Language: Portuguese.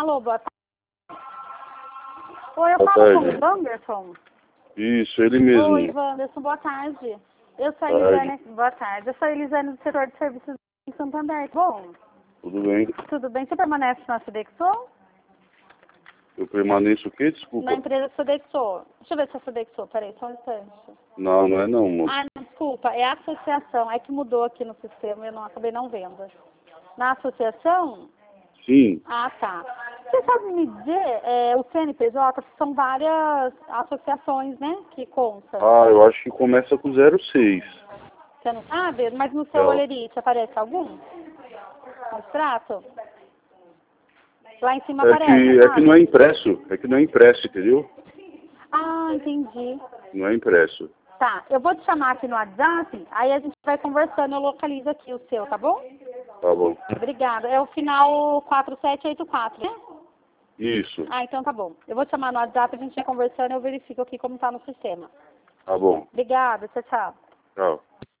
Alô, boa tarde. Oi, eu Boa falo com tarde. o Wanderson. Isso, ele mesmo. Oi, Wanderson, boa tarde. Eu sou a Tarde. Elisane. Boa tarde. Eu sou a Elisane do setor de serviços em Santander. Bom, Tudo bem? tudo bem? Você permanece na Sodexo? Eu permaneço o quê? Desculpa. Na empresa Sodexo. Deixa eu ver se é Sodexo. Peraí, só um instante. Não, não é não, moço. Ah, não, desculpa. É a associação. É que mudou aqui no sistema. Eu não acabei não vendo. Na associação? Sim. Ah, tá. Você sabe me dizer, o CNPJ, são várias associações, né, que constam. Ah, eu acho que começa com 06. Você não sabe? Mas no seu Não. olerite aparece algum? No extrato? Lá em cima É aparece, que sabe? não é impresso. É que não é impresso, entendeu? Ah, entendi. Não é impresso. Tá, eu vou te chamar aqui no WhatsApp, aí a gente vai conversando, eu localizo aqui o seu, tá bom? Tá bom. Obrigada. É o final 4784, né? Isso. Ah, então tá bom. Eu vou te chamar no WhatsApp, a gente vai conversando, eu verifico aqui como tá no sistema. Tá bom. Obrigada, tchau, tchau. Tchau.